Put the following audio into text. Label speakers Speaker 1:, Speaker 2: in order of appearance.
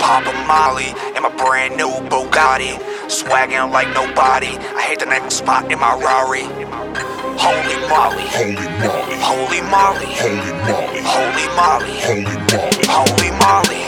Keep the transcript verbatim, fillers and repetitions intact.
Speaker 1: poppin' Molly in my brand new Bugatti, swaggin' like nobody. I hate the next spot in my Rari. Holy moly,
Speaker 2: Holy moly,
Speaker 1: holy moly,
Speaker 2: holy moly,
Speaker 1: holy moly,
Speaker 2: holy moly.
Speaker 1: holy moly.